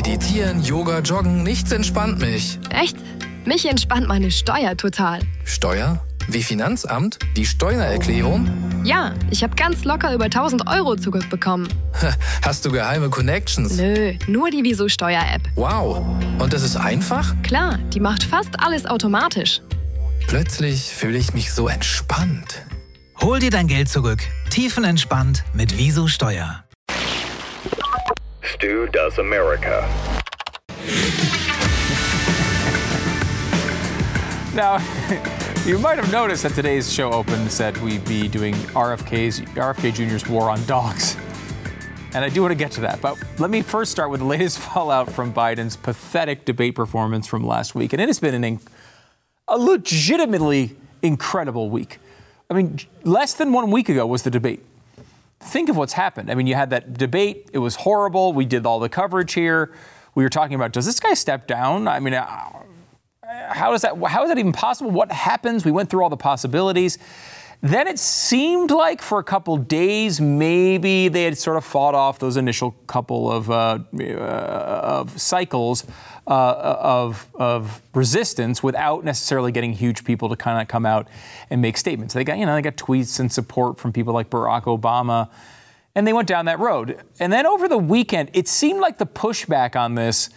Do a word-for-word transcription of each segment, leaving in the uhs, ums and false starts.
Meditieren, Yoga, Joggen, nichts entspannt mich. Echt? Mich entspannt meine Steuer total. Steuer? Wie Finanzamt? Die Steuererklärung? Ja, ich habe ganz locker über tausend Euro zurückbekommen. Hast du geheime Connections? Nö, nur die Wieso Steuer-App. Wow. Und das ist einfach? Klar, die macht fast alles automatisch. Plötzlich fühle ich mich so entspannt. Hol dir dein Geld zurück. Tiefenentspannt mit Wieso Steuer. Stu Does America. Now, you might have noticed that today's show open said we'd be doing R F K's, R F K Junior's War on Dogs. And I do want to get to that, but let me first start with the latest fallout from Biden's pathetic debate performance from last week. And it has been an inc- a legitimately incredible week. I mean, less than one week ago was the debate. Think of what's happened. I mean, you had that debate. It was horrible. We did all the coverage here. We were talking about, does this guy step down? I mean, uh, how is that, how is that even possible? What happens? We went through all the possibilities. Then it seemed like for a couple days, maybe they had sort of fought off those initial couple of, uh, uh, of cycles uh, of, of resistance without necessarily getting huge people to kind of come out and make statements. They got, you know, they got tweets and support from people like Barack Obama, and they went down that road. And then over the weekend, it seemed like the pushback on this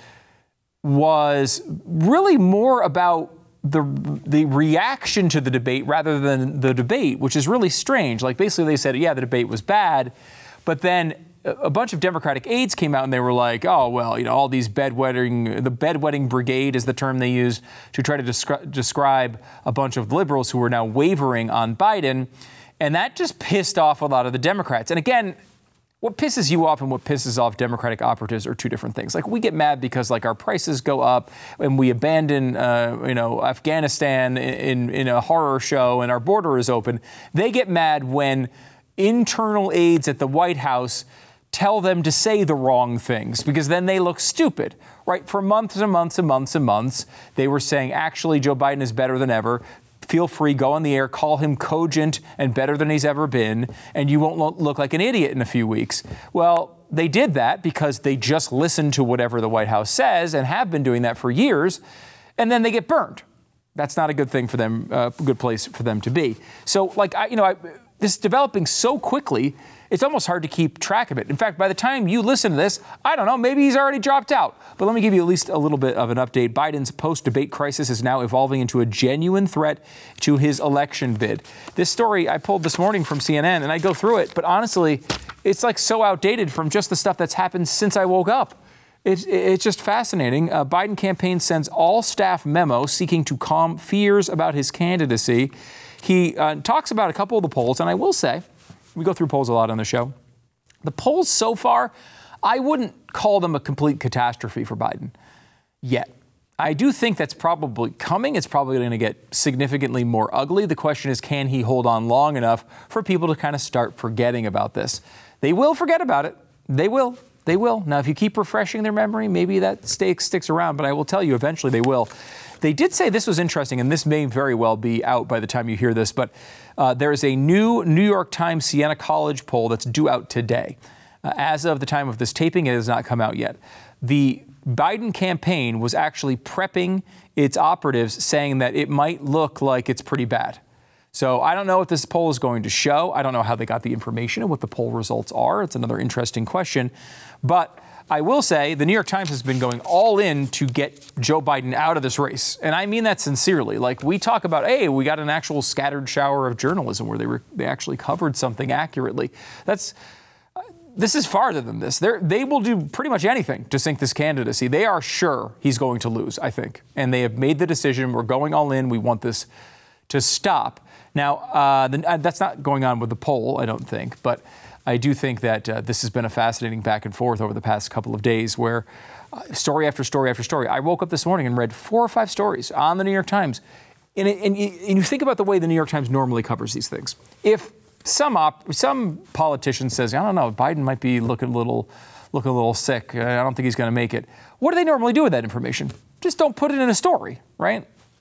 was really more about the the reaction to the debate rather than the debate, which is really strange. Like basically they said, yeah, the debate was bad, but then a bunch of Democratic aides came out and they were like, oh, well, you know, all these bedwetting, the bedwetting brigade is the term they used to try to descri- describe a bunch of liberals who were now wavering on Biden. And that just pissed off a lot of the Democrats. And again, what pisses you off and what pisses off Democratic operatives are two different things. Like we get mad because like our prices go up and we abandon, uh, you know, Afghanistan in, in a horror show and our border is open. They get mad when internal aides at the White House tell them to say the wrong things because then they look stupid, right? For months and months and months and months, they were saying, actually, Joe Biden is better than ever. Feel free, go on the air, call him cogent and better than he's ever been, and you won't lo- look like an idiot in a few weeks. Well, they did that because they just listened to whatever the White House says and have been doing that for years, and then they get burned. That's not a good thing for them, a uh, good place for them to be. So, like, I, you know, I, this is developing so quickly, it's almost hard to keep track of it. In fact, by the time you listen to this, I don't know, maybe he's already dropped out. But let me give you at least a little bit of an update. Biden's post-debate crisis is now evolving into a genuine threat to his election bid. This story I pulled this morning from C N N, and I go through it, but honestly, it's like so outdated from just the stuff that's happened since I woke up. It's, it's just fascinating. Uh, Biden campaign sends all staff memo seeking to calm fears about his candidacy. He uh, talks about a couple of the polls, and I will say, we go through polls a lot on the show. The polls so far, I wouldn't call them a complete catastrophe for Biden yet. I do think that's probably coming. It's probably going to get significantly more ugly. The question is, can he hold on long enough for people to kind of start forgetting about this? They will forget about it. They will. They will. Now, if you keep refreshing their memory, maybe that stake sticks around, but I will tell you, eventually they will. They did say this was interesting, and this may very well be out by the time you hear this, but uh, there is a new New York Times Siena College poll that's due out today. Uh, as of the time of this taping, it has not come out yet. The Biden campaign was actually prepping its operatives, saying that it might look like it's pretty bad. So I don't know what this poll is going to show. I don't know how they got the information and what the poll results are. It's another interesting question. But I will say the New York Times has been going all in to get Joe Biden out of this race. And I mean that sincerely. Like we talk about, hey, we got an actual scattered shower of journalism where they were, they actually covered something accurately. That's uh, this is farther than this. They're, they will do pretty much anything to sink this candidacy. They are sure he's going to lose, I think. And they have made the decision. We're going all in. We want this to stop. Now, uh, the, uh, that's not going on with the poll, I don't think. But I do think that uh, this has been a fascinating back and forth over the past couple of days where uh, story after story after story. I woke up this morning and read four or five stories on the New York Times. And, it, and, you, and you think about the way the New York Times normally covers these things. If some op, some politician says, I don't know, Biden might be looking a little, looking a little sick. I don't think he's going to make it. What do they normally do with that information? Just don't put it in a story, right?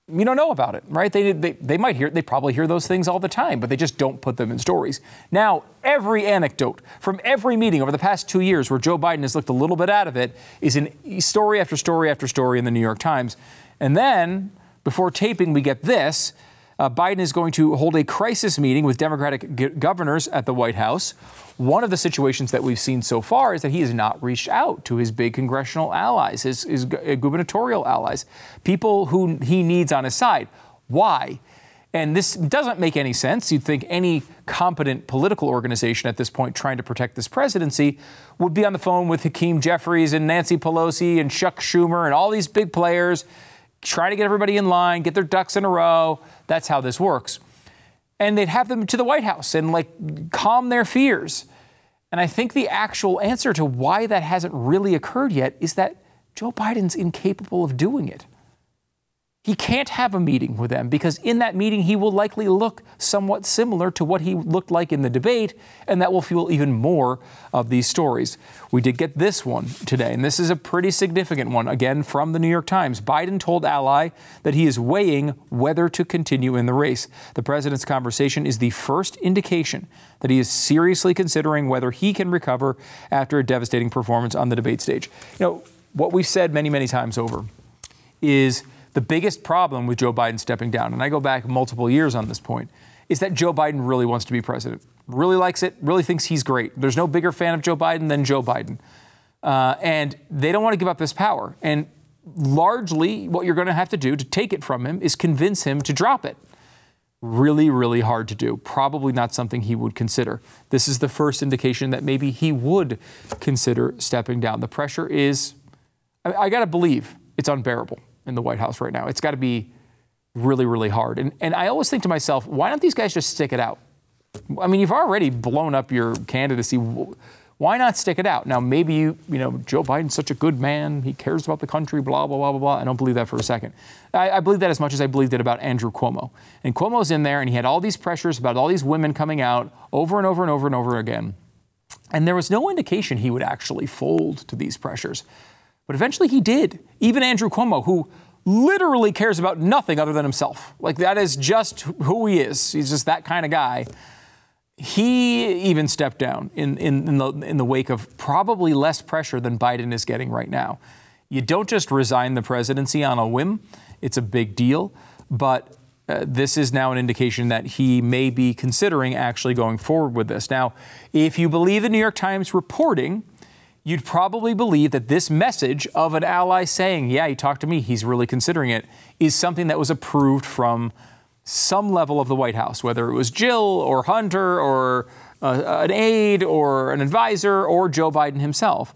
you don't know about it, right? They, they they might hear, they probably hear those things all the time, but they just don't put them in stories. Now, every anecdote from every meeting over the past two years where Joe Biden has looked a little bit out of it is in story after story after story in the New York Times. And then, before taping, we get this. Uh, Biden is going to hold a crisis meeting with Democratic g- governors at the White House. One of the situations that we've seen so far is that he has not reached out to his big congressional allies, his, his gu- gubernatorial allies, people who he needs on his side. Why? And this doesn't make any sense. You'd think any competent political organization at this point trying to protect this presidency would be on the phone with Hakeem Jeffries and Nancy Pelosi and Chuck Schumer and all these big players, trying to get everybody in line, get their ducks in a row. That's how this works. And they'd have them to the White House and like calm their fears. And I think the actual answer to why that hasn't really occurred yet is that Joe Biden's incapable of doing it. He can't have a meeting with them because in that meeting, he will likely look somewhat similar to what he looked like in the debate, and that will fuel even more of these stories. We did get this one today, and this is a pretty significant one, again, from the New York Times. Biden told ally that he is weighing whether to continue in the race. The president's conversation is the first indication that he is seriously considering whether he can recover after a devastating performance on the debate stage. You know, what we've said many, many times over is the biggest problem with Joe Biden stepping down, and I go back multiple years on this point, is that Joe Biden really wants to be president, really likes it, really thinks he's great. There's no bigger fan of Joe Biden than Joe Biden. Uh, and they don't want to give up this power. And largely what you're going to have to do to take it from him is convince him to drop it. Really, really hard to do. Probably not something he would consider. This is the first indication that maybe he would consider stepping down. The pressure is, I, I got to believe, it's unbearable in the White House right now. It's got to be really, really hard. And and I always think to myself, why don't these guys just stick it out? I mean, you've already blown up your candidacy. Why not stick it out? Now, maybe, you you know, Joe Biden's such a good man. He cares about the country, blah, blah, blah, blah, blah. I don't believe that for a second. I, I believe that as much as I believed it about Andrew Cuomo. And Cuomo's in there, and he had all these pressures about all these women coming out over and over and over and over again. And there was no indication he would actually fold to these pressures. But eventually he did. Even Andrew Cuomo, who literally cares about nothing other than himself. Like, that is just who he is. He's just that kind of guy. He even stepped down in, in, in, the, in the wake of probably less pressure than Biden is getting right now. You don't just resign the presidency on a whim. It's a big deal. But uh, this is now an indication that he may be considering actually going forward with this. Now, if you believe the New York Times reporting, you'd probably believe that this message of an ally saying, yeah, he talked to me, he's really considering it, is something that was approved from some level of the White House, whether it was Jill or Hunter or uh, an aide or an advisor or Joe Biden himself.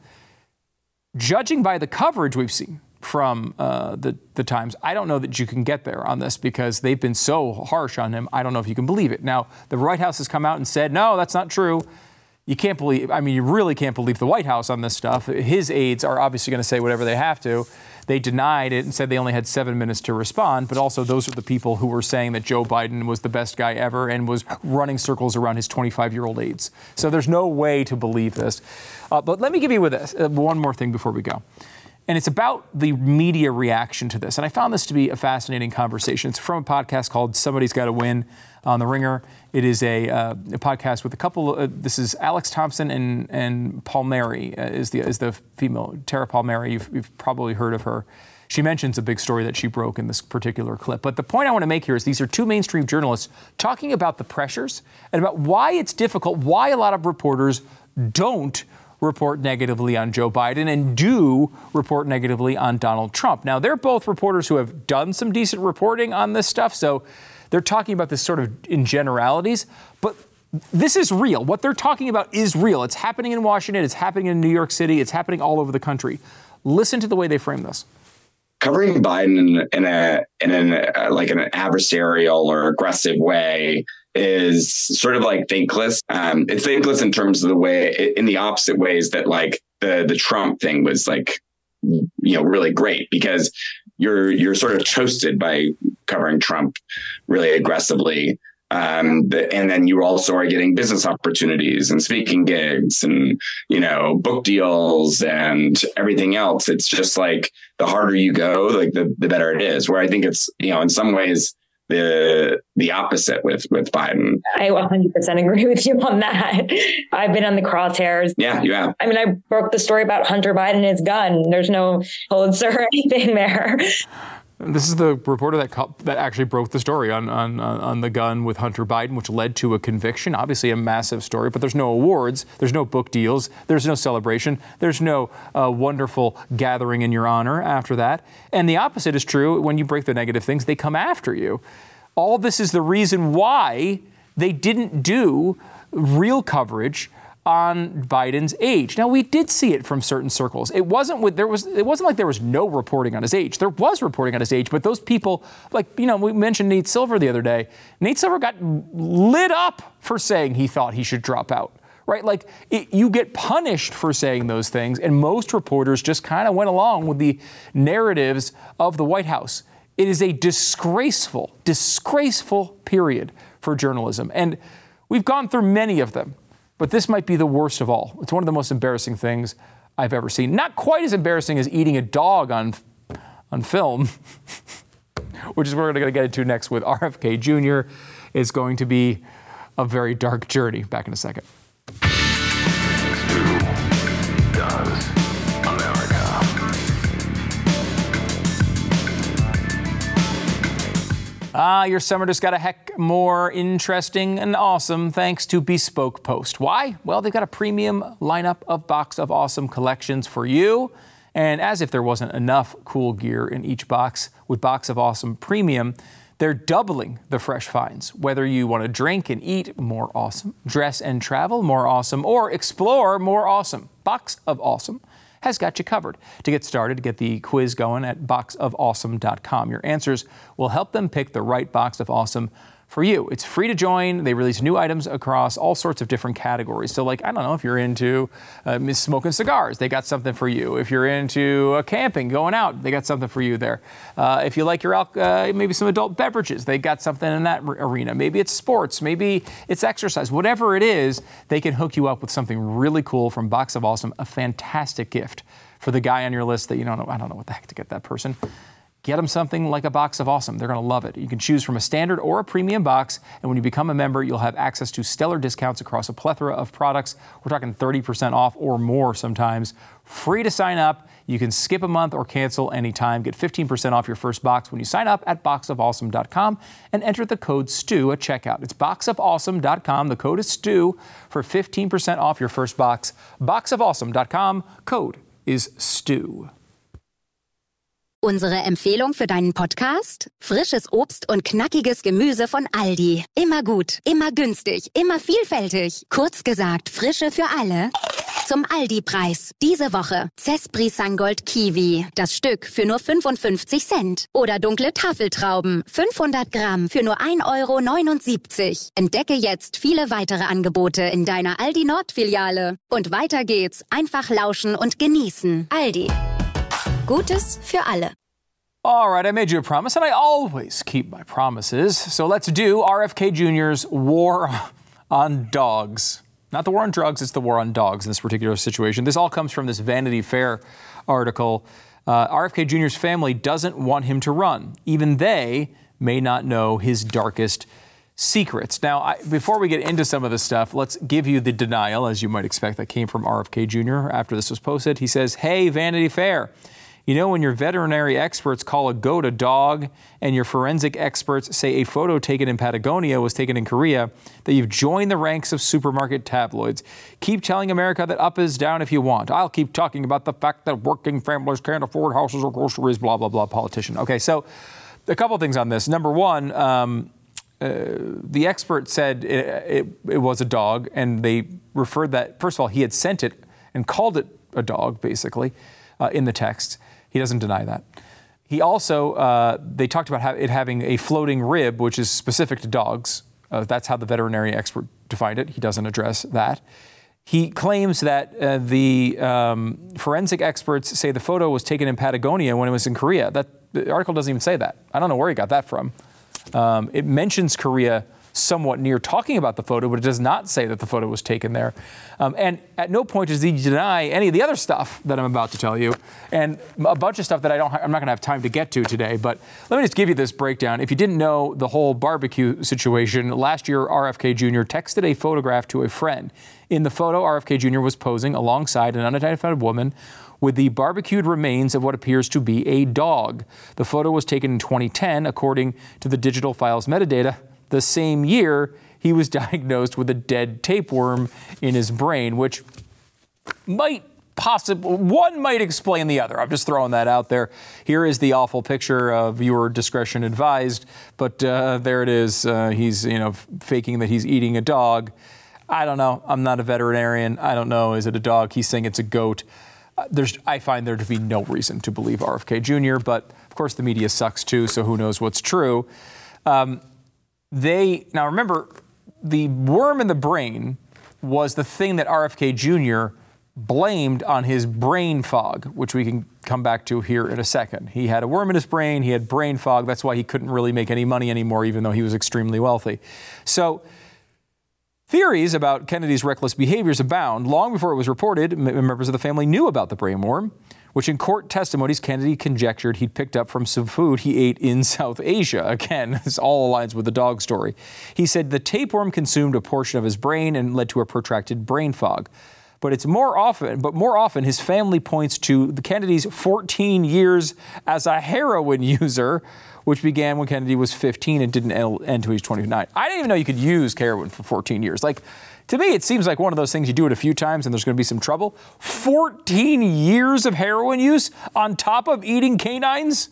Judging by the coverage we've seen from uh, the, the Times, I don't know that you can get there on this because they've been so harsh on him. I don't know if you can believe it. Now, the White House has come out and said, no, that's not true. You can't believe, I mean, you really can't believe the White House on this stuff. His aides are obviously going to say whatever they have to. They denied it and said they only had seven minutes to respond. But also those are the people who were saying that Joe Biden was the best guy ever and was running circles around his twenty-five-year-old aides. So there's no way to believe this. Uh, but let me give you with this uh, one more thing before we go. And it's about the media reaction to this. And I found this to be a fascinating conversation. It's from a podcast called Somebody's Gotta Win on The Ringer. It is a, uh, a podcast with a couple. Uh, this is Alex Thompson and and Palmieri uh, is the is the female, Tara Palmieri. You've, you've probably heard of her. She mentions a big story that she broke in this particular clip. But the point I want to make here is these are two mainstream journalists talking about the pressures and about why it's difficult, why a lot of reporters don't report negatively on Joe Biden and do report negatively on Donald Trump. Now, they're both reporters who have done some decent reporting on this stuff, so they're talking about this sort of in generalities, but this is real. What they're talking about is real. It's happening in Washington. It's happening in New York City. It's happening all over the country. Listen to the way they frame this. Covering Biden in, in a in an uh, like an adversarial or aggressive way is sort of like thankless. Um, it's thankless in terms of the way, in the opposite ways that like the the Trump thing was like, you know, really great because you're you're sort of toasted by covering Trump really aggressively. Um, the, and then you also are getting business opportunities and speaking gigs and, you know, book deals and everything else. It's just like the harder you go, like the, the better it is. Where I think it's, you know, in some ways, the the opposite with with Biden. I one hundred percent agree with you on that. I've been on the crosshairs. Yeah, you have. I mean, I broke the story about Hunter Biden and his gun. There's no Pulitzer or anything there. This is the reporter that co- that actually broke the story on, on on the gun with Hunter Biden, which led to a conviction. Obviously a massive story, but there's no awards, there's no book deals, there's no celebration, there's no uh, wonderful gathering in your honor after that. And the opposite is true. When you break the negative things, they come after you. All this is the reason why they didn't do real coverage on Biden's age. Now, we did see it from certain circles. It wasn't with, there was, it wasn't like there was no reporting on his age. There was reporting on his age, but those people, like, you know, we mentioned Nate Silver the other day. Nate Silver got lit up for saying he thought he should drop out, right? Like, it, you get punished for saying those things, and most reporters just kind of went along with the narratives of the White House. It is a disgraceful, disgraceful period for journalism, and we've gone through many of them. But this might be the worst of all. It's one of the most embarrassing things I've ever seen. Not quite as embarrassing as eating a dog on on film, which is what we're going to get into next with R F K Junior It's going to be a very dark journey. Back in a second. Ah, your summer just got a heck more interesting and awesome thanks to Bespoke Post. Why? Well, they've got a premium lineup of Box of Awesome collections for you. And as if there wasn't enough cool gear in each box, with Box of Awesome Premium, they're doubling the fresh finds. Whether you want to drink and eat, more awesome. Dress and travel, more awesome. Or explore, more awesome. Box of Awesome has got you covered. To get started, get the quiz going at box of awesome dot com. Your answers will help them pick the right Box of Awesome for you. It's free to join. They release new items across all sorts of different categories. So, like, I don't know, if you're into uh, smoking cigars, they got something for you. If you're into uh, camping, going out, they got something for you there. Uh, if you like your al- uh, maybe some adult beverages, they got something in that r- arena. Maybe it's sports, maybe it's exercise. Whatever it is, they can hook you up with something really cool from Box of Awesome, a fantastic gift for the guy on your list that you don't know. I don't know what the heck to get that person. Get them something like a Box of Awesome. They're going to love it. You can choose from a standard or a premium box, and when you become a member, you'll have access to stellar discounts across a plethora of products. We're talking thirty percent off or more sometimes. Free to sign up. You can skip a month or cancel anytime. Get fifteen percent off your first box when you sign up at box of awesome dot com and enter the code STU at checkout. It's box of awesome dot com. The code is STU for fifteen percent off your first box. box of awesome dot com. Code is STU. Unsere Empfehlung für deinen Podcast? Frisches Obst und knackiges Gemüse von Aldi. Immer gut, immer günstig, immer vielfältig. Kurz gesagt, Frische für alle. Zum Aldi-Preis. Diese Woche Cespri Sangold Kiwi. Das Stück für nur fünfundfünfzig Cent. Oder dunkle Tafeltrauben. fünfhundert Gramm für nur ein Euro neunundsiebzig. Entdecke jetzt viele weitere Angebote in deiner Aldi Nord-Filiale. Und weiter geht's. Einfach lauschen und genießen. Aldi. Gutes für alle. All right, I made you a promise, and I always keep my promises. So let's do R F K Junior's War on Dogs. Not the war on drugs, it's the war on dogs in this particular situation. This all comes from this Vanity Fair article. Uh, R F K Junior's family doesn't want him to run. Even they may not know his darkest secrets. Now, I, before we get into some of this stuff, let's give you the denial, as you might expect, that came from R F K Junior after this was posted. He says, "Hey, Vanity Fair. You know, when your veterinary experts call a goat a dog and your forensic experts say a photo taken in Patagonia was taken in Korea, that you've joined the ranks of supermarket tabloids. Keep telling America that up is down if you want. I'll keep talking about the fact that working families can't afford houses or groceries, blah, blah, blah, politician." Okay, so a couple things on this. Number one, um, uh, the expert said it, it, it was a dog, and they referred that, first of all, he had sent it and called it a dog, basically, uh, in the text. He doesn't deny that. He also, uh, they talked about ha- it having a floating rib, which is specific to dogs. Uh, that's how the veterinary expert defined it. He doesn't address that. He claims that uh, the um, forensic experts say the photo was taken in Patagonia when it was in Korea. That the article doesn't even say that. I don't know where he got that from. Um, it mentions Korea somewhat near talking about the photo, but it does not say that the photo was taken there. Um, and at no point does he deny any of the other stuff that I'm about to tell you, and a bunch of stuff that I don't, I'm not going to have time to get to today. But let me just give you this breakdown. If you didn't know the whole barbecue situation, last year R F K Junior texted a photograph to a friend. In the photo, R F K Junior was posing alongside an unidentified woman with the barbecued remains of what appears to be a dog. The photo was taken in twenty ten, according to the digital files metadata. The same year, he was diagnosed with a dead tapeworm in his brain, which might possibly, one might explain the other. I'm just throwing that out there. Here is the awful picture, of viewer discretion advised, but uh, there it is. Uh, he's, you know, faking that he's eating a dog. I don't know. I'm not a veterinarian. I don't know. Is it a dog? He's saying it's a goat. Uh, there's, I find there to be no reason to believe R F K Junior, but of course the media sucks too, so who knows what's true. Um, they, now remember, the worm in the brain was the thing that R F K Junior blamed on his brain fog, which we can come back to here in a second. He had a worm in his brain, he had brain fog, that's why he couldn't really make any money anymore, even though he was extremely wealthy. So, theories about Kennedy's reckless behaviors abound. Long before it was reported, members of the family knew about the brain worm, which in court testimonies Kennedy conjectured he'd picked up from some food he ate in South Asia. Again, this all aligns with the dog story. He said the tapeworm consumed a portion of his brain and led to a protracted brain fog. But it's more often, but more often his family points to the Kennedy's fourteen years as a heroin user, which began when Kennedy was fifteen and didn't end until he was twenty-nine. I didn't even know you could use heroin for fourteen years. Like, to me, it seems like one of those things you do it a few times and there's going to be some trouble. fourteen years of heroin use on top of eating canines?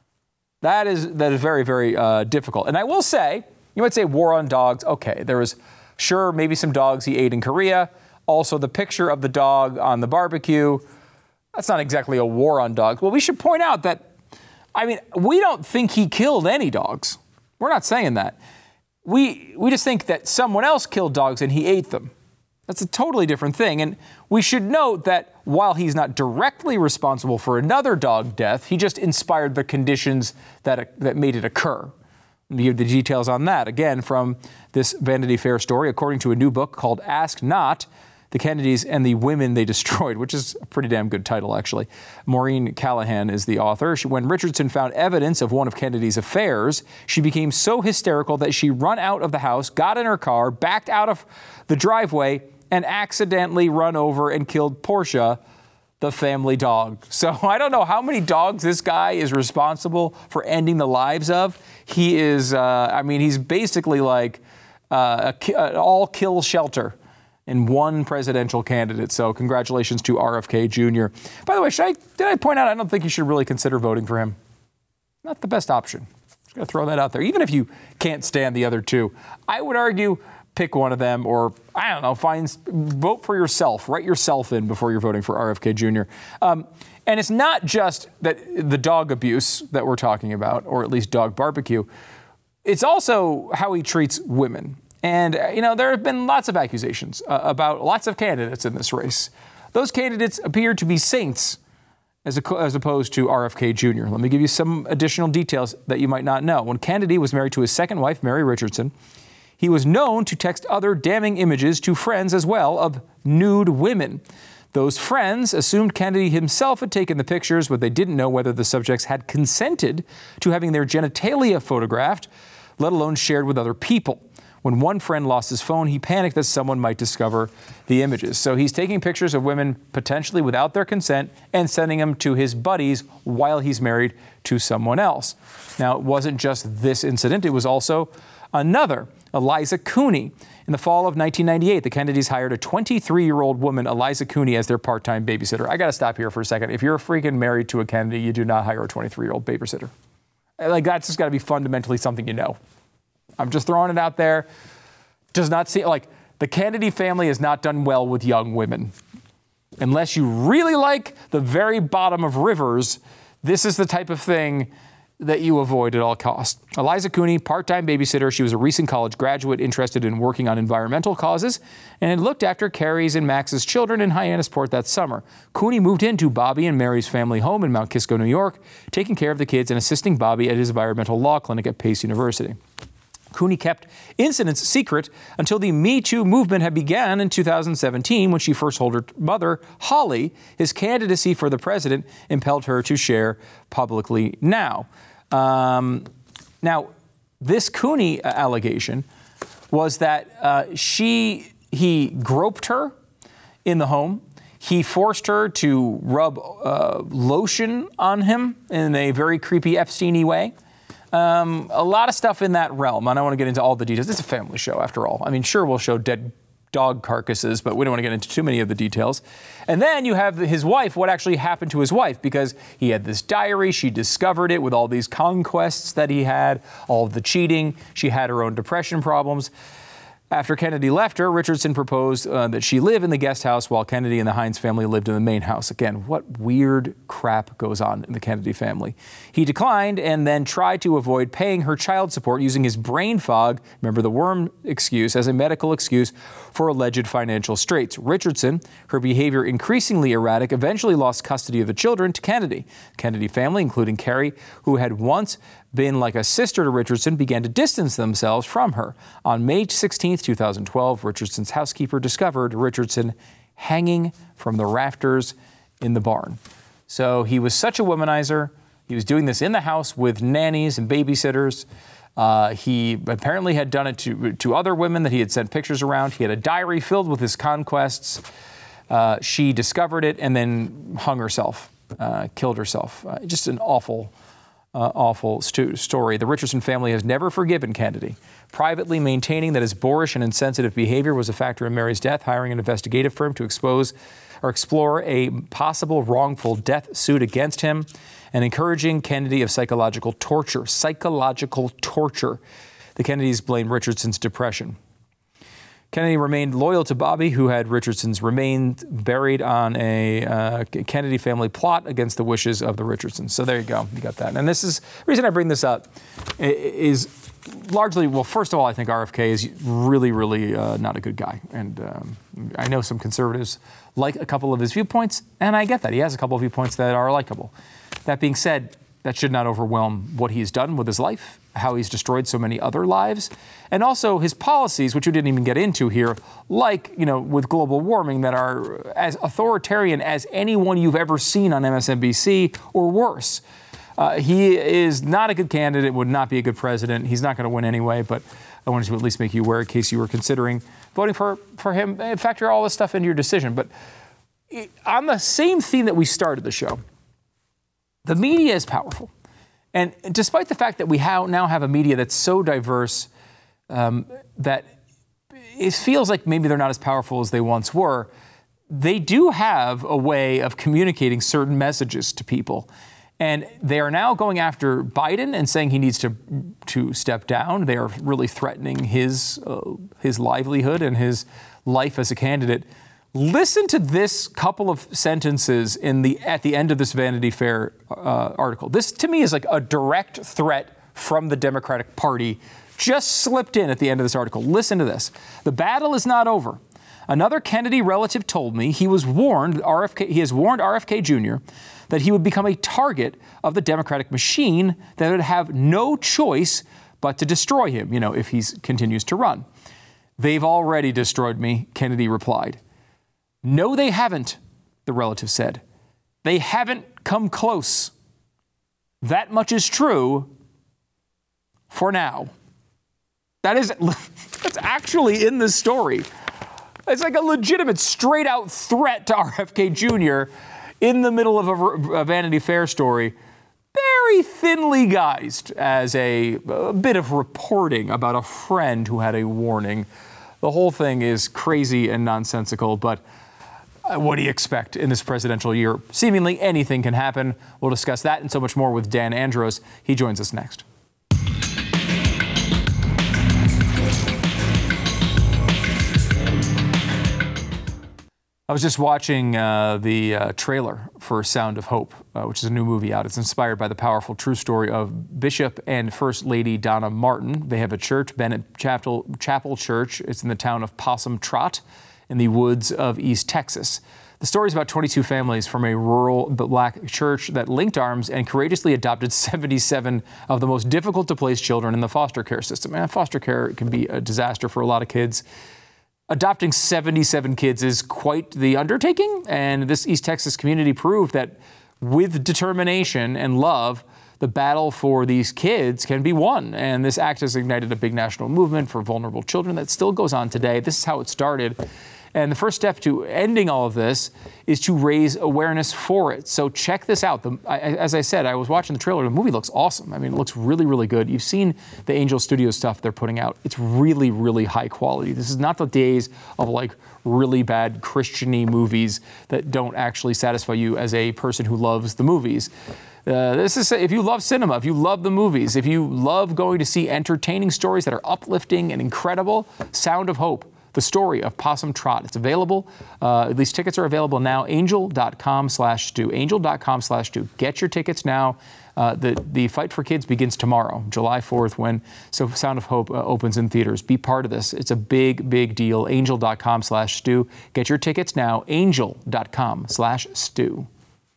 That is that is very, very uh, difficult. And I will say, you might say war on dogs. Okay, there was, sure, maybe some dogs he ate in Korea. Also, the picture of the dog on the barbecue, that's not exactly a war on dogs. Well, we should point out that, I mean, we don't think he killed any dogs. We're not saying that. We we just think that someone else killed dogs and he ate them. That's a totally different thing. And we should note that while he's not directly responsible for another dog death, he just inspired the conditions that, that made it occur. Let me give the details on that. Again, from this Vanity Fair story, according to a new book called Ask Not, The Kennedys and the Women They Destroyed, which is a pretty damn good title, actually. Maureen Callahan is the author. She, when Richardson found evidence of one of Kennedy's affairs, she became so hysterical that she ran out of the house, got in her car, backed out of the driveway, and accidentally run over and killed Portia, the family dog. So I don't know how many dogs this guy is responsible for ending the lives of. He is, uh, I mean, he's basically like uh, a, an all-kill shelter in one presidential candidate. So congratulations to R F K Junior By the way, should I, did I point out I don't think you should really consider voting for him? Not the best option. Just going to throw that out there. Even if you can't stand the other two, I would argue pick one of them, or I don't know, find, vote for yourself. Write yourself in before you're voting for R F K Junior Um, and it's not just that the dog abuse that we're talking about, or at least dog barbecue. It's also how he treats women. And, you know, there have been lots of accusations uh, about lots of candidates in this race. Those candidates appear to be saints as, a, as opposed to R F K Junior Let me give you some additional details that you might not know. When Kennedy was married to his second wife, Mary Richardson, he was known to text other damning images to friends as well of nude women. Those friends assumed Kennedy himself had taken the pictures, but they didn't know whether the subjects had consented to having their genitalia photographed, let alone shared with other people. When one friend lost his phone, he panicked that someone might discover the images. So he's taking pictures of women potentially without their consent and sending them to his buddies while he's married to someone else. Now, it wasn't just this incident. It was also another, Eliza Cooney. In the fall of nineteen ninety-eight, the Kennedys hired a twenty-three-year-old woman, Eliza Cooney, as their part-time babysitter. I got to stop here for a second. If you're freaking married to a Kennedy, you do not hire a twenty-three-year-old babysitter. Like, that's just got to be fundamentally something you know. I'm just throwing it out there. Does not seem like the Kennedy family has not done well with young women. Unless you really like the very bottom of rivers, this is the type of thing that you avoid at all costs. Eliza Cooney, part-time babysitter. She was a recent college graduate interested in working on environmental causes and had looked after Carrie's and Max's children in Hyannisport that summer. Cooney moved into Bobby and Mary's family home in Mount Kisco, New York, taking care of the kids and assisting Bobby at his environmental law clinic at Pace University. Cooney kept incidents secret until the Me Too movement had begun in two thousand seventeen, when she first told her mother, Holly, his candidacy for the president impelled her to share publicly now. Um, now, this Cooney allegation was that uh, she he groped her in the home. He forced her to rub uh, lotion on him in a very creepy Epstein-y way. Um, a lot of stuff in that realm. I don't want to get into all the details. It's a family show, after all. I mean, sure, we'll show dead dog carcasses, but we don't want to get into too many of the details. And then you have his wife, what actually happened to his wife, because he had this diary. She discovered it with all these conquests that he had, all of the cheating. She had her own depression problems. After Kennedy left her, Richardson proposed uh, that she live in the guest house while Kennedy and the Heinz family lived in the main house. Again, what weird crap goes on in the Kennedy family. He declined and then tried to avoid paying her child support using his brain fog, remember the worm excuse, as a medical excuse for alleged financial straits. Richardson, her behavior increasingly erratic, eventually lost custody of the children to Kennedy. Kennedy family, including Carrie, who had once been like a sister to Richardson, began to distance themselves from her. On May sixteenth, two thousand twelve, Richardson's housekeeper discovered Richardson hanging from the rafters in the barn. So he was such a womanizer. He was doing this in the house with nannies and babysitters. Uh, he apparently had done it to, to other women that he had sent pictures around. He had a diary filled with his conquests. Uh, she discovered it and then hung herself, uh, killed herself. Uh, just an awful Uh, awful stu- story. The Richardson family has never forgiven Kennedy, privately maintaining that his boorish and insensitive behavior was a factor in Mary's death, hiring an investigative firm to expose or explore a possible wrongful death suit against him, and encouraging Kennedy of psychological torture. Psychological torture. The Kennedys blamed Richardson's depression. Kennedy remained loyal to Bobby, who had Richardson's remains buried on a uh, Kennedy family plot against the wishes of the Richardsons. So there you go. You got that. And this is the reason I bring this up is largely, well, first of all, I think R F K is really, really uh, not a good guy. And um, I know some conservatives like a couple of his viewpoints, and I get that. He has a couple of viewpoints that are likable. That being said, that should not overwhelm what he's done with his life, how he's destroyed so many other lives, and also his policies, which we didn't even get into here, like, you know, with global warming, that are as authoritarian as anyone you've ever seen on M S N B C or worse. Uh, he is not a good candidate, would not be a good president. He's not going to win anyway, but I wanted to at least make you aware in case you were considering voting for, for him. Factor all this stuff into your decision. But on the same theme that we started the show, the media is powerful. And despite the fact that we ha- now have a media that's so diverse um, that it feels like maybe they're not as powerful as they once were, they do have a way of communicating certain messages to people. And they are now going after Biden and saying he needs to to step down. They are really threatening his uh, his livelihood and his life as a candidate. Listen to this couple of sentences in the at the end of this Vanity Fair uh, article. This, to me, is like a direct threat from the Democratic Party just slipped in at the end of this article. Listen to this. The battle is not over. Another Kennedy relative told me he was warned, R F K, he has warned R F K Junior that he would become a target of the Democratic machine that would have no choice but to destroy him, you know, if he continues to run. They've already destroyed me, Kennedy replied. No, they haven't, the relative said. They haven't come close. That much is true for now. That is, that's actually in the story. It's like a legitimate, straight-out threat to R F K Junior in the middle of a, a Vanity Fair story, very thinly guised as a, a bit of reporting about a friend who had a warning. The whole thing is crazy and nonsensical, but what do you expect in this presidential year? Seemingly anything can happen. We'll discuss that and so much more with Dan Andros. He joins us next. I was just watching uh, the uh, trailer for Sound of Hope, uh, which is a new movie out. It's inspired by the powerful true story of Bishop and First Lady Donna Martin. They have a church, Bennett Chapel, Chapel Church. It's in the town of Possum Trot in the woods of East Texas. The story is about twenty-two families from a rural black church that linked arms and courageously adopted seventy-seven of the most difficult to place children in the foster care system. And foster care can be a disaster for a lot of kids. Adopting seventy-seven kids is quite the undertaking, and this East Texas community proved that with determination and love, the battle for these kids can be won. And this act has ignited a big national movement for vulnerable children that still goes on today. This is how it started. And the first step to ending all of this is to raise awareness for it. So check this out. The, I, as I said, I was watching the trailer. The movie looks awesome. I mean, it looks really, really good. You've seen the Angel Studios stuff they're putting out. It's really, really high quality. This is not the days of like really bad Christian-y movies that don't actually satisfy you as a person who loves the movies. Uh, this is if you love cinema, if you love the movies, if you love going to see entertaining stories that are uplifting and incredible, Sound of Hope, the story of Possum Trot. It's available. Uh, these tickets are available now. Angel.com slash Stu. Angel.com slash Stu. Get your tickets now. Uh, the, the fight for kids begins tomorrow, July fourth, when so Sound of Hope uh, opens in theaters. Be part of this. It's a big, big deal. Angel.com slash Stu. Get your tickets now. Angel.com slash Stu.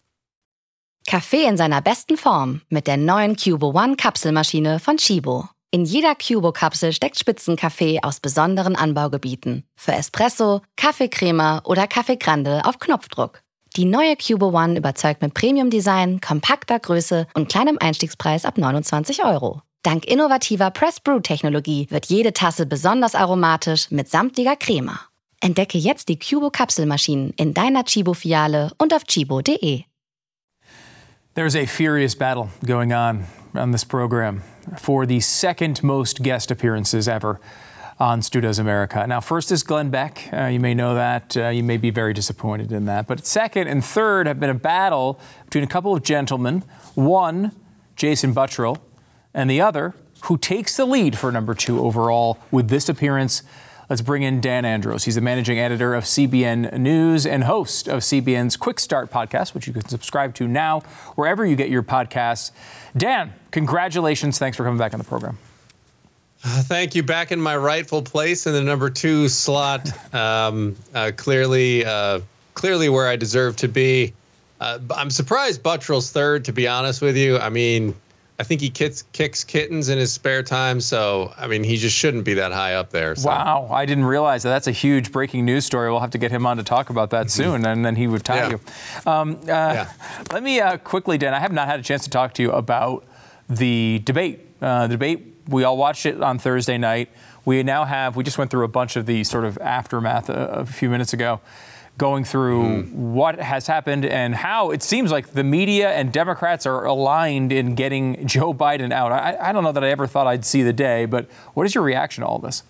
Kaffee in seiner besten Form mit der neuen Cubo One Kapselmaschine von Chibo. In jeder Cubo-Kapsel steckt Spitzenkaffee aus besonderen Anbaugebieten. Für Espresso, Kaffeecrema oder Kaffee Grande auf Knopfdruck. Die neue Cubo One überzeugt mit Premium-Design, kompakter Größe und kleinem Einstiegspreis ab neunundzwanzig Euro. Dank innovativer Press-Brew-Technologie wird jede Tasse besonders aromatisch mit samtiger Crema. Entdecke jetzt die Cubo-Kapselmaschinen in deiner Chibo-Filiale und auf chibo punkt de. There's a furious battle going on on this program for the second most guest appearances ever on Stu Does America. Now, first is Glenn Beck. Uh, you may know that. Uh, you may be very disappointed in that. But second and third have been a battle between a couple of gentlemen. One, Jason Buttrill, and the other, who takes the lead for number two overall with this appearance. Let's bring in Dan Andros. He's the managing editor of C B N News and host of C B N's Quick Start podcast, which you can subscribe to now wherever you get your podcasts. Dan, congratulations. Thanks for coming back on the program. Uh, thank you. Back in my rightful place in the number two slot. Um, uh, clearly, uh, clearly where I deserve to be. Uh, I'm surprised Buttrill's third, to be honest with you. I mean, I think he kicks, kicks kittens in his spare time. So, I mean, he just shouldn't be that high up there. So. Wow. I didn't realize that. That's a huge breaking news story. We'll have to get him on to talk about that mm-hmm. soon, and then he would tell yeah. you. Um, uh, yeah. Let me uh, quickly, Dan, I have not had a chance to talk to you about the debate. Uh, the debate, we all watched it on Thursday night. We now have, we just went through a bunch of the sort of aftermath a, a few minutes ago, going through mm. what has happened and how it seems like the media and Democrats are aligned in getting Joe Biden out. I, I don't know that I ever thought I'd see the day, but what is your reaction to all this?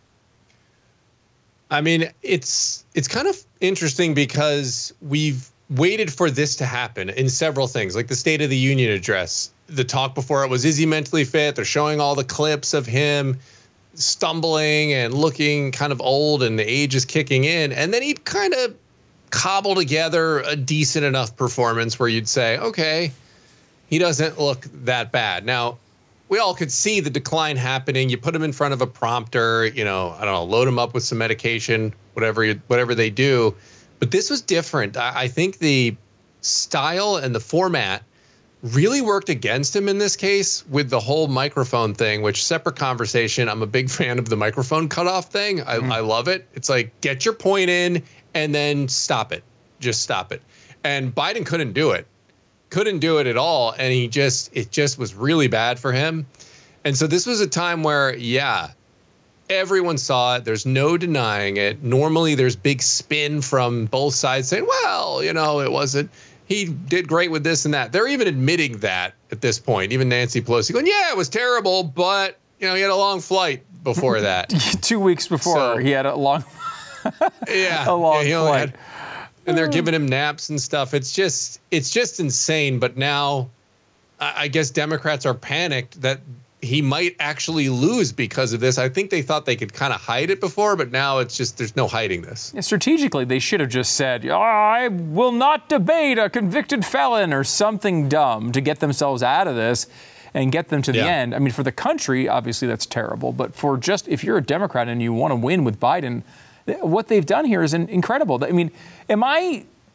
I mean, it's it's kind of interesting because we've waited for this to happen in several things, like the State of the Union address. The talk before it was, is he mentally fit? They're showing all the clips of him stumbling and looking kind of old, and the age is kicking in. And then he kind of cobble together a decent enough performance where you'd say, okay, he doesn't look that bad. Now, we all could see the decline happening. You put him in front of a prompter, you know, I don't know, load him up with some medication, whatever you, whatever they do. But this was different. I, I think the style and the format really worked against him in this case with the whole microphone thing, which separate conversation. I'm a big fan of the microphone cutoff thing. I, mm. I love it. It's like, get your point in and then stop it. Just stop it. And Biden couldn't do it. Couldn't do it at all. And he just, it just was really bad for him. And so this was a time where, yeah, everyone saw it. There's no denying it. Normally there's big spin from both sides saying, well, you know, it wasn't, he did great with this and that. They're even admitting that at this point. Even Nancy Pelosi going, yeah, it was terrible, but, you know, he had a long flight before that. Two weeks before so, he had a long, yeah, a long yeah, flight. Had, and they're giving him naps and stuff. It's just, it's just insane. But now I, I guess Democrats are panicked that he might actually lose because of this. I think they thought they could kind of hide it before, but now it's just, there's no hiding this. Yeah, strategically, they should have just said, oh, I will not debate a convicted felon or something dumb to get themselves out of this and get them to the yeah. end. I mean, for the country, obviously that's terrible. But for just, if you're a Democrat and you want to win with Biden, what they've done here is incredible. I mean, am I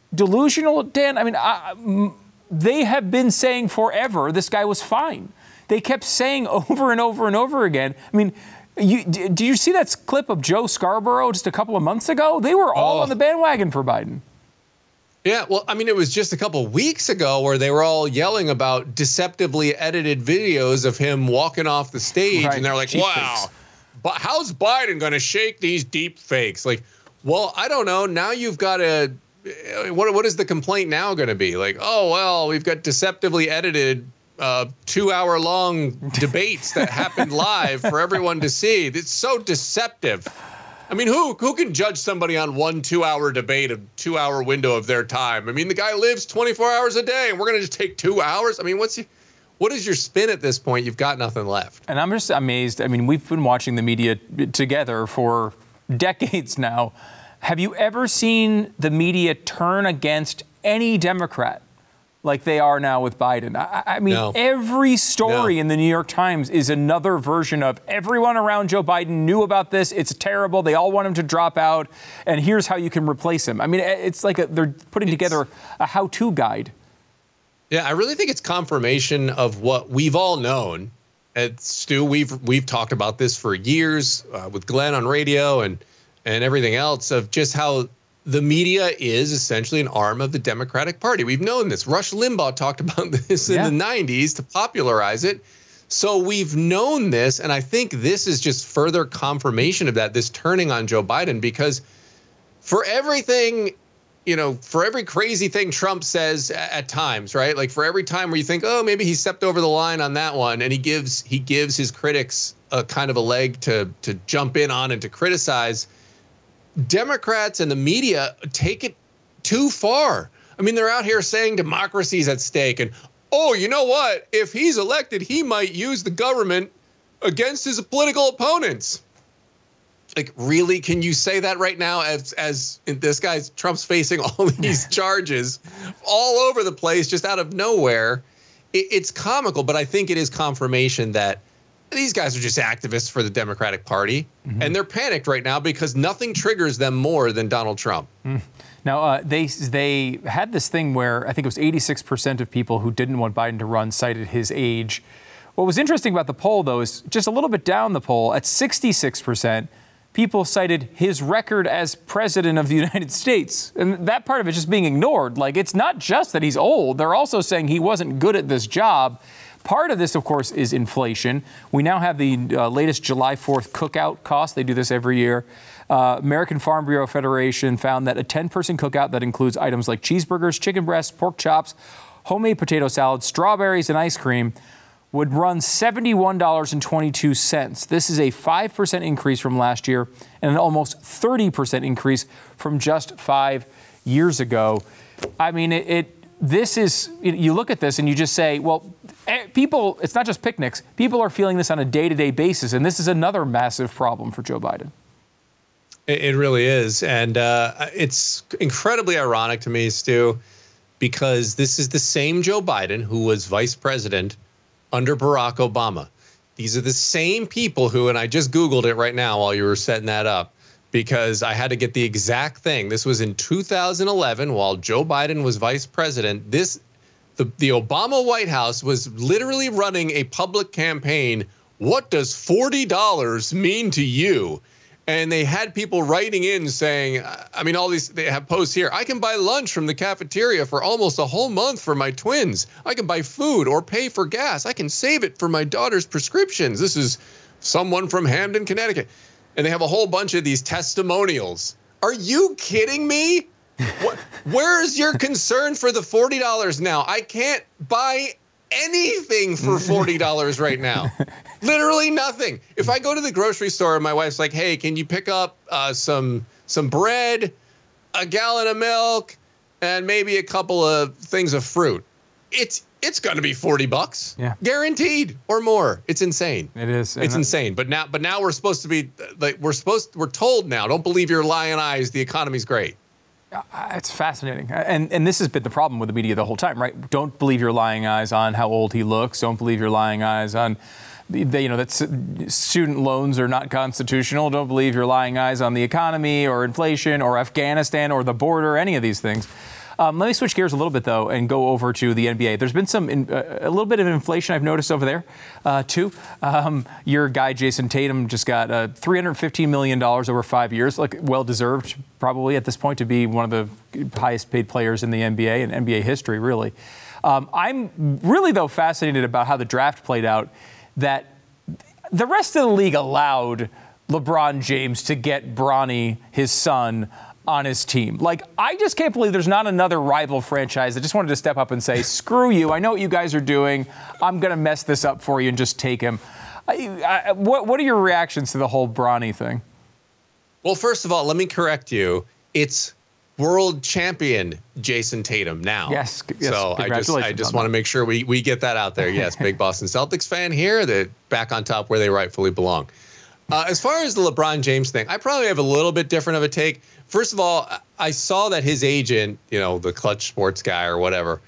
delusional, Dan? I mean, I, they have been saying forever this guy was fine. They kept saying over and over and over again. I mean, you, did you see that clip of Joe Scarborough just a couple of months ago? They were all oh. on the bandwagon for Biden. Yeah, well, I mean, it was just a couple of weeks ago where they were all yelling about deceptively edited videos of him walking off the stage. Right. And they're like, Cheap wow, fakes. But how's Biden going to shake these deep fakes? Like, well, I don't know. Now you've got to, what, what is the complaint now going to be? Like, oh, well, we've got deceptively edited uh, two hour long debates that happened live for everyone to see. It's so deceptive. I mean, who who can judge somebody on one two-hour debate, a two-hour window of their time? I mean, the guy lives twenty-four hours a day, and we're going to just take two hours? I mean, what's he, what is your spin at this point? You've got nothing left. And I'm just amazed. I mean, we've been watching the media together for decades now. Have you ever seen the media turn against any Democrat like they are now with Biden? I, I mean, no. every story no. in the New York Times is another version of everyone around Joe Biden knew about this. It's terrible. They all want him to drop out. And here's how you can replace him. I mean, it's like a, they're putting it's, together a how-to guide. Yeah, I really think it's confirmation of what we've all known. At Stu, we've we've talked about this for years uh, with Glenn on radio and and everything else of just how the media is essentially an arm of the Democratic Party. We've known this. Rush Limbaugh talked about this in yeah. the nineties to popularize it. So we've known this, and I think this is just further confirmation of that, this turning on Joe Biden, because for everything, you know, for every crazy thing Trump says at times, right? Like for every time where you think, oh, maybe he stepped over the line on that one, and he gives he gives his critics a kind of a leg to to jump in on and to criticize. Democrats and the media take it too far. I mean, they're out here saying democracy's at stake. And, oh, you know what? If he's elected, he might use the government against his political opponents. Like, really? Can you say that right now as as this guy's Trump's facing all these charges all over the place, just out of nowhere? It, it's comical, but I think it is confirmation that these guys are just activists for the Democratic Party, mm-hmm. and they're panicked right now because nothing triggers them more than Donald Trump. Mm. Now, uh, they they had this thing where I think it was eighty-six percent of people who didn't want Biden to run cited his age. What was interesting about the poll, though, is just a little bit down the poll, at sixty-six percent, people cited his record as president of the United States. And that part of it just being ignored. Like, it's not just that he's old. They're also saying he wasn't good at this job. Part of this, of course, is inflation. We now have the uh, latest July fourth cookout cost. They do this every year. Uh, American Farm Bureau Federation found that a ten-person cookout that includes items like cheeseburgers, chicken breasts, pork chops, homemade potato salad, strawberries, and ice cream would run seventy-one dollars and twenty-two cents. This is a five percent increase from last year and an almost thirty percent increase from just five years ago. I mean, it, it this is, you look at this and you just say, well, people, it's not just picnics. People are feeling this on a day-to-day basis, and this is another massive problem for Joe Biden. It really is. And uh, it's incredibly ironic to me, Stu, because this is the same Joe Biden who was vice president under Barack Obama. These are the same people who, and I just Googled it right now while you were setting that up, because I had to get the exact thing. This was in two thousand eleven while Joe Biden was vice president. This the, the Obama White House was literally running a public campaign. What does forty dollars mean to you? And they had people writing in saying, I mean, all these, they have posts here. I can buy lunch from the cafeteria for almost a whole month for my twins. I can buy food or pay for gas. I can save it for my daughter's prescriptions. This is someone from Hamden, Connecticut. And they have a whole bunch of these testimonials. Are you kidding me? What, where is your concern for the forty dollars now? I can't buy anything for forty dollars right now. Literally nothing. If I go to the grocery store and my wife's like, hey, can you pick up uh, some some bread, a gallon of milk, and maybe a couple of things of fruit, it's it's going to be forty bucks. Yeah. Guaranteed or more. It's insane. It is. It's insane. But now but now we're supposed to be like we're supposed we're told now, don't believe your lying eyes, the economy's great. It's fascinating. And and this has been the problem with the media the whole time, right? Don't believe your lying eyes on how old he looks. Don't believe your lying eyes on, the, you know, that student loans are not constitutional. Don't believe your lying eyes on the economy or inflation or Afghanistan or the border, any of these things. Um, let me switch gears a little bit, though, and go over to the N B A. There's been some in, uh, a little bit of inflation I've noticed over there, uh, too. Um, your guy, Jason Tatum, just got uh, three hundred fifteen million dollars over five years, like well-deserved, probably, at this point, to be one of the highest-paid players in the N B A and N B A history, really. Um, I'm really, though, fascinated about how the draft played out, that the rest of the league allowed LeBron James to get Bronny, his son, on his team. Like, I just can't believe there's not another rival franchise that just wanted to step up and say, screw you, I know what you guys are doing, I'm going to mess this up for you and just take him. I, I, what, what are your reactions to the whole Bronny thing? Well, first of all, let me correct you. It's world champion Jason Tatum now. Yes. yes so I just I just want to make sure we, we get that out there. Yes, big Boston Celtics fan here. They're back on top where they rightfully belong. Uh, as far as the LeBron James thing, I probably have a little bit different of a take. First of all, I saw that his agent, you know, the Clutch Sports guy or whatever,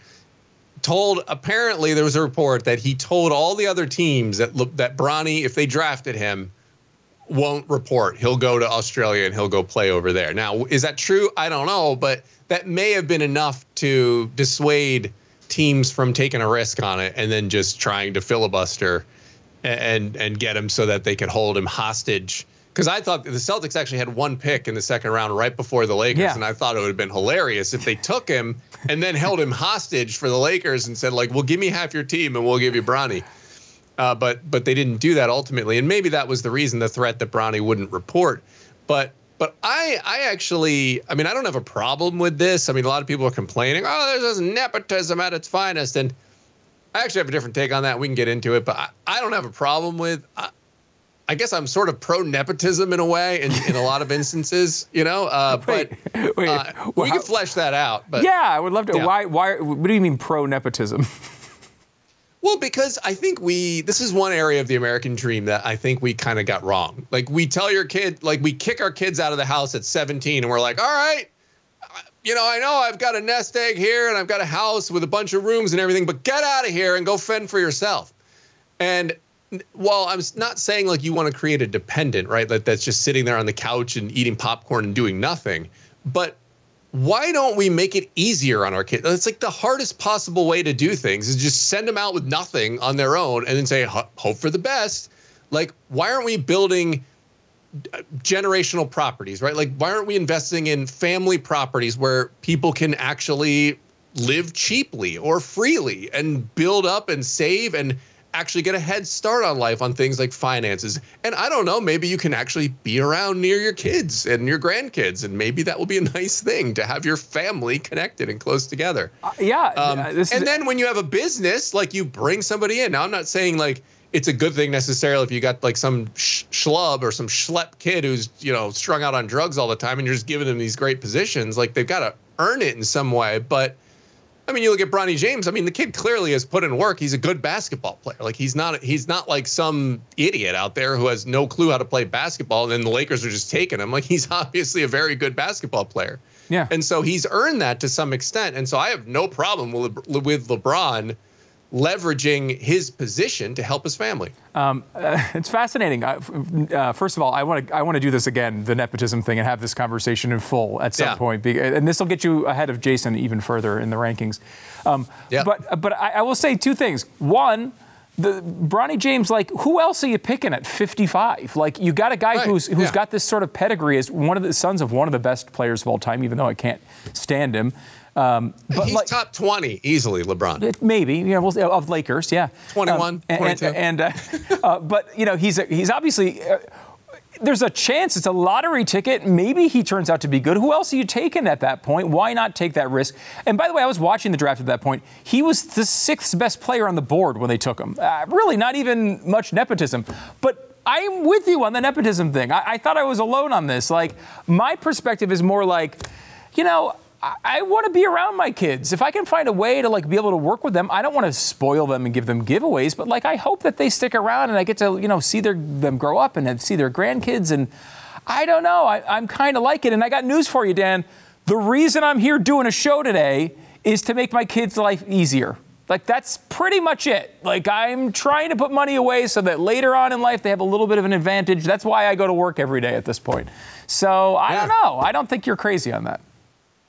told, apparently there was a report that he told all the other teams that that Bronny, if they drafted him, won't report. He'll go to Australia and he'll go play over there. Now, is that true? I don't know, but that may have been enough to dissuade teams from taking a risk on it and then just trying to filibuster and and get him so that they could hold him hostage. Because I thought the Celtics actually had one pick in the second round right before the Lakers, yeah. and I thought it would have been hilarious if they took him and then held him hostage for the Lakers and said, like, well, give me half your team and we'll give you Bronny. Uh, but but they didn't do that ultimately, and maybe that was the reason, the threat that Bronny wouldn't report. But but I I actually, I mean, I don't have a problem with this. I mean, a lot of people are complaining, oh, there's this nepotism at its finest, and I actually have a different take on that. We can get into it, but I, I don't have a problem with. I, I guess I'm sort of pro-nepotism in a way, in, in a lot of instances, you know. Uh, wait, but wait, uh, well, we how, can flesh that out. But yeah, I would love to. Yeah. Why? Why? What do you mean pro-nepotism? Well, because I think we, this is one area of the American dream that I think we kind of got wrong. Like, we tell your kid, like, we kick our kids out of the house at seventeen, and we're like, all right, you know, I know I've got a nest egg here and I've got a house with a bunch of rooms and everything, but get out of here and go fend for yourself. And while I'm not saying like you want to create a dependent, right, that that's just sitting there on the couch and eating popcorn and doing nothing, but why don't we make it easier on our kids? It's like the hardest possible way to do things is just send them out with nothing on their own and then say, hope for the best. Like, why aren't we building generational properties, right? Like, why aren't we investing in family properties where people can actually live cheaply or freely and build up and save and actually get a head start on life on things like finances? And I don't know, maybe you can actually be around near your kids and your grandkids, and maybe that will be a nice thing to have your family connected and close together. Uh, yeah. Um, this and is... then when you have a business, like, you bring somebody in. Now, I'm not saying like it's a good thing necessarily if you got like some sh- schlub or some schlep kid who's, you know, strung out on drugs all the time and you're just giving them these great positions. Like, they've got to earn it in some way. But I mean, you look at Bronny James. I mean, the kid clearly has put in work. He's a good basketball player. Like, he's not he's not like some idiot out there who has no clue how to play basketball, and then the Lakers are just taking him. Like, he's obviously a very good basketball player. Yeah. And so he's earned that to some extent. And so I have no problem with, with LeBron leveraging his position to help his family. Um, uh, it's fascinating. Uh, uh, first of all, I want to I want to do this again, the nepotism thing, and have this conversation in full at some yeah. point. And this will get you ahead of Jason even further in the rankings. Um, yep. But but I, I will say two things. One, the Bronny James, like, who else are you picking at fifty-five? Like, you got a guy right. who's who's yeah. got this sort of pedigree as one of the sons of one of the best players of all time, even though I can't stand him. Um, but he's like, top twenty easily, LeBron. It, maybe, you know, we'll, of Lakers, yeah. twenty-one, um, and, twenty-two. And, and uh, uh, but you know, he's a, he's obviously. Uh, there's a chance it's a lottery ticket. Maybe he turns out to be good. Who else are you taking at that point? Why not take that risk? And by the way, I was watching the draft at that point. He was the sixth best player on the board when they took him. Uh, really, not even much nepotism, but. I'm with you on the nepotism thing. I, I thought I was alone on this. Like, my perspective is more like, you know, I, I want to be around my kids. If I can find a way to, like, be able to work with them, I don't want to spoil them and give them giveaways, but, like, I hope that they stick around and I get to, you know, see their them grow up and see their grandkids. And I don't know. I, I'm kind of like it. And I got news for you, Dan. The reason I'm here doing a show today is to make my kids' life easier. Like, that's pretty much it. Like, I'm trying to put money away so that later on in life they have a little bit of an advantage. That's why I go to work every day at this point. So I yeah. don't know. I don't think you're crazy on that.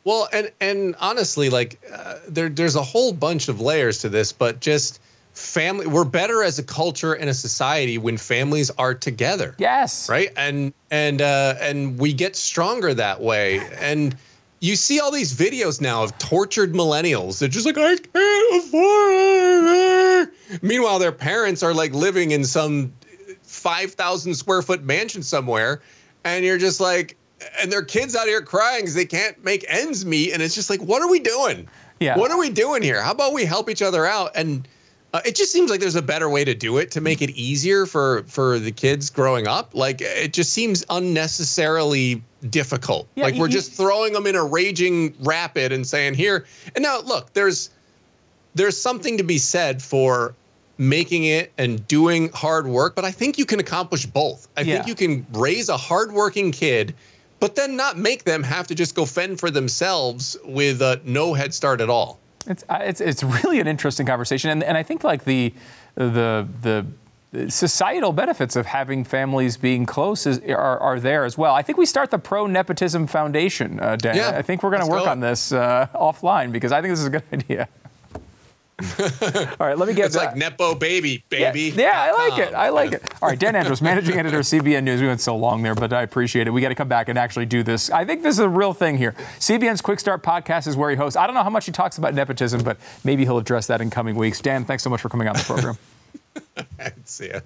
Well, and and honestly, like uh, there there's a whole bunch of layers to this, but just family. We're better as a culture and a society when families are together. Yes. Right. And and uh, and we get stronger that way. And you see all these videos now of tortured millennials. They're just like, I can't afford it. Meanwhile, their parents are like living in some five thousand square foot mansion somewhere. And you're just like, and their kids out here crying because they can't make ends meet. And it's just like, what are we doing? Yeah. What are we doing here? How about we help each other out? And uh, it just seems like there's a better way to do it to make it easier for, for the kids growing up. Like, it just seems unnecessarily difficult. Yeah, like, we're you, just throwing them in a raging rapid and saying, here. And now, look, there's there's something to be said for making it and doing hard work. But I think you can accomplish both. I yeah. think you can raise a hardworking kid, but then not make them have to just go fend for themselves with uh, no head start at all. It's it's it's really an interesting conversation, and and I think like the the the societal benefits of having families being close is, are are there as well. I think we start the Pro Nepotism Foundation, uh, Dan. Yeah, I think we're going to work go. on this uh, offline because I think this is a good idea. All right, let me get It's like Nepo Baby, baby. Yeah, yeah, I like it. I like it. All right, Dan Andros, managing editor of C B N News. We went so long there, but I appreciate it. We got to come back and actually do this. I think this is a real thing here. C B N's Quick Start podcast is where he hosts. I don't know how much he talks about nepotism, but maybe he'll address that in coming weeks. Dan, thanks so much for coming on the program. See ya.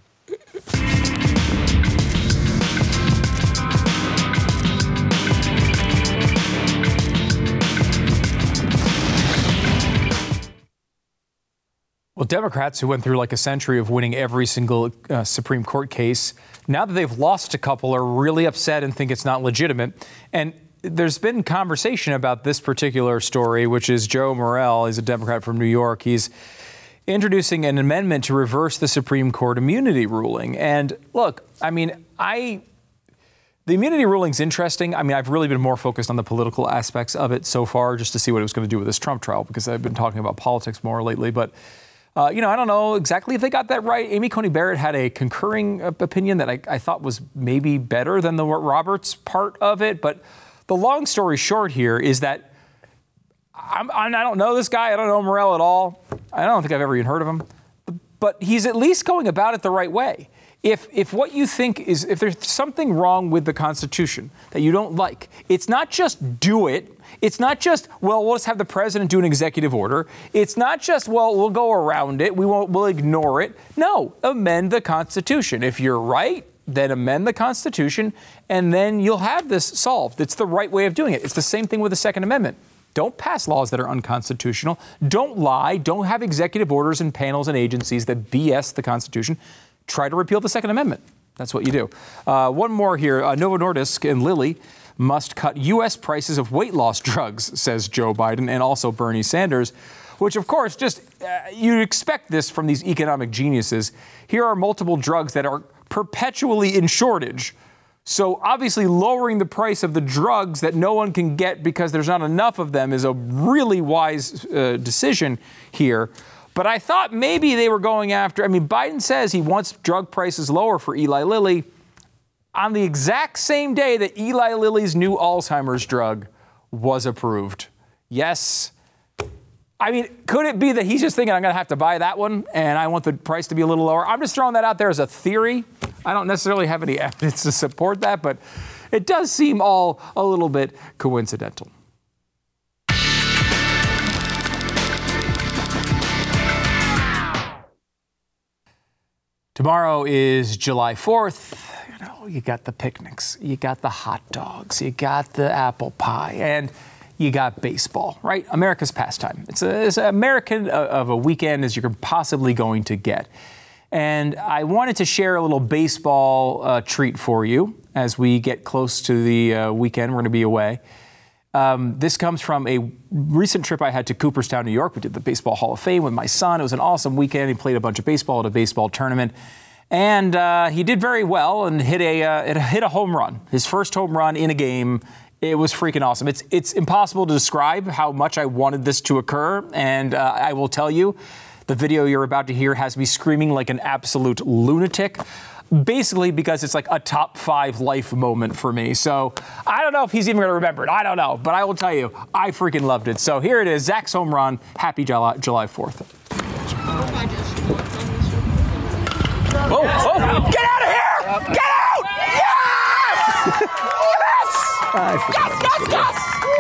Well, Democrats who went through like a century of winning every single uh, Supreme Court case, now that they've lost a couple, are really upset and think it's not legitimate. And there's been conversation about this particular story, which is Joe Morell. He's a Democrat from New York. He's introducing an amendment to reverse the Supreme Court immunity ruling. And look, I mean, I... The immunity ruling's interesting. I mean, I've really been more focused on the political aspects of it so far, just to see what it was going to do with this Trump trial, because I've been talking about politics more lately. But Uh, you know, I don't know exactly if they got that right. Amy Coney Barrett had a concurring uh, opinion that I, I thought was maybe better than the Roberts part of it. But the long story short here is that I'm, I'm, I don't know this guy. I don't know Morell at all. I don't think I've ever even heard of him. But he's at least going about it the right way. If if what you think is, if there's something wrong with the Constitution that you don't like, it's not just do it. It's not just, well, we'll just have the president do an executive order. It's not just, well, we'll go around it. We won't, we'll ignore it. No, amend the Constitution. If you're right, then amend the Constitution, and then you'll have this solved. It's the right way of doing it. It's the same thing with the Second Amendment. Don't pass laws that are unconstitutional. Don't lie. Don't have executive orders and panels and agencies that B S the Constitution. Try to repeal the Second Amendment. That's what you do. Uh, one more here. Uh, Novo Nordisk and Lilly must cut U S prices of weight loss drugs, says Joe Biden and also Bernie Sanders, which, of course, just uh, you expect this from these economic geniuses. Here are multiple drugs that are perpetually in shortage. So obviously lowering the price of the drugs that no one can get because there's not enough of them is a really wise uh, decision here. But I thought maybe they were going after, I mean, Biden says he wants drug prices lower for Eli Lilly on the exact same day that Eli Lilly's new Alzheimer's drug was approved. Yes. I mean, could it be that he's just thinking, I'm going to have to buy that one and I want the price to be a little lower? I'm just throwing that out there as a theory. I don't necessarily have any evidence to support that, but it does seem all a little bit coincidental. Tomorrow is July fourth. You know, you got the picnics, you got the hot dogs, you got the apple pie, and you got baseball, right? America's pastime. It's, a, it's as American of a weekend as you're possibly going to get. And I wanted to share a little baseball uh, treat for you as we get close to the uh, weekend. We're going to be away. Um, this comes from a recent trip I had to Cooperstown, New York. We did the Baseball Hall of Fame with my son. It was an awesome weekend. He played a bunch of baseball at a baseball tournament. And uh, he did very well and hit a, uh, hit a home run. His first home run in a game. It was freaking awesome. It's, it's impossible to describe how much I wanted this to occur. And uh, I will tell you, the video you're about to hear has me screaming like an absolute lunatic. basically because it's like a top five life moment for me. So I don't know if he's even going to remember it. I don't know. But I will tell you, I freaking loved it. So here it is, Zach's home run. Happy July, July fourth. Oh, oh, get out of here! Get out! Yes! Yes! Yes, yes, yes!